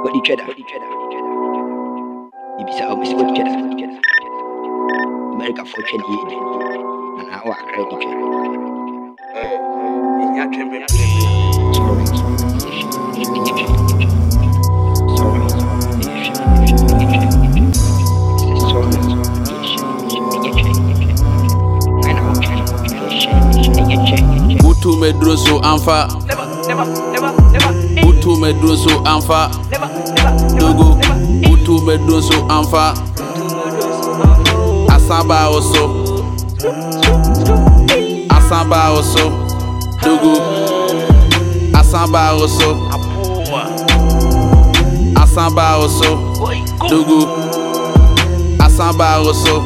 What the cheddar? You be so obvious what cheddar. America for cheddar, and I walk right the cheddar. Utu medroso anfa. Utu medroso anfa. Dogo. Utu medroso anfa. Asamba oso. Asamba oso. Dogo. Asamba oso. Asamba oso. Dogo. Asamba oso.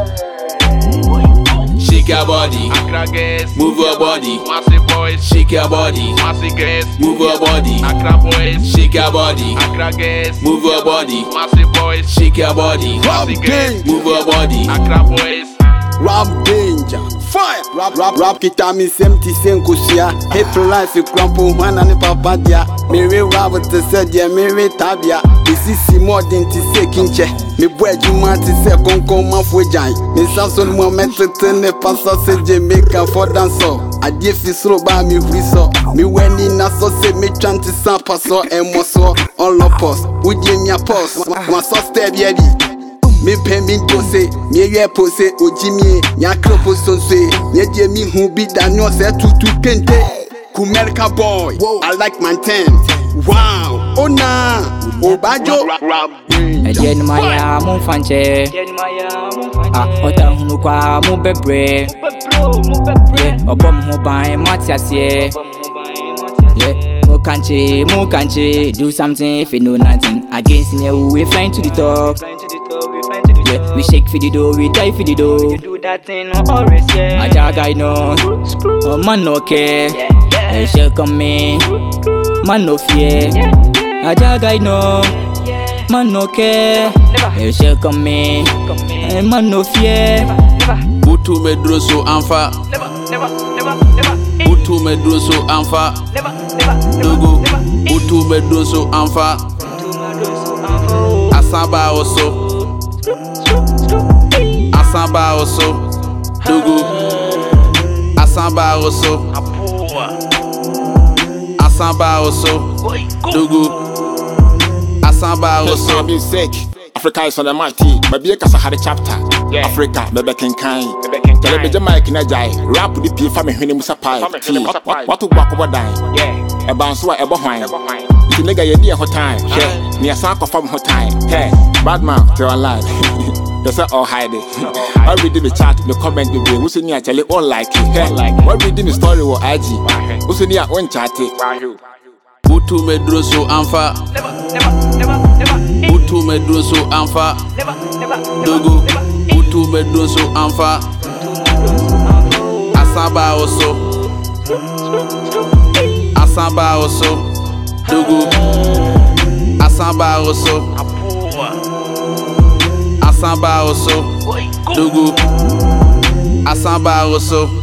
Shake your body, move your body, shake your body, move your body, shake your body, move your body, shake your body, move your body. Rap danger, fire. Rap kita mi semti senkusia. Hip life crumple mana ni papa dia. Miri rap te se dia miri tabia. Isi si modern ti se kinche. Mi boy juma ti se konko mafwe jan. Mi samson mo metete ne pasa se Jamaica for dancer. Adie fi sro ba mi hriso. Mi weni na so se mi chanti san paso emoso on lopos. Uje mi apos. Ma so step yebi. Me pen me dose, me ye pose, ojimie, nya kropo sonse, nye die mi hu bi da no se tutu kente. Kumelka boy, I like my tent. Wow, oh nah, obajo. Jen maya mu fanche, ota hunu kwa mu bebre, obom hu ban matiasie. Mu kanche, do something if you know nothing. Against me, we flying to the top. Yeah, we shake for the dough, we die for the dough. You do that thing always, yeah. I just guy no, oh man no care. They shall come in, man no fear. I just guy no, man no care. They shall come in, man no fear. Utu medroso anfa. Utu medroso anfa. Dogo. Utu medroso anfa. Asamba oso. Asamba oso. Dogo. Asamba oso. Asamba oso. Dogo. Asamba oso. Music. Africa is on the mighty. Maybe a Sahara chapter. Africa, Bebe Kenkai. Television Mike Najai. Rap with the P family when Musa Pai. What to walk over die? A bounce what a behind. If you nigga your dear hot time. Near Sanko from hot time. Hey, bad man, to our life. That's all hide it. I read the chat, the comment, the way. Who's in here? Tell it all like it. What reading the story or IG? Who's in here? One chat it. Utu medroso anfa. Utu medroso anfa. Dogo. Utu medroso anfa. Asamba oso. Asamba oso. Dogo. Asamba oso. Asamba oso. Dogo. Asamba oso.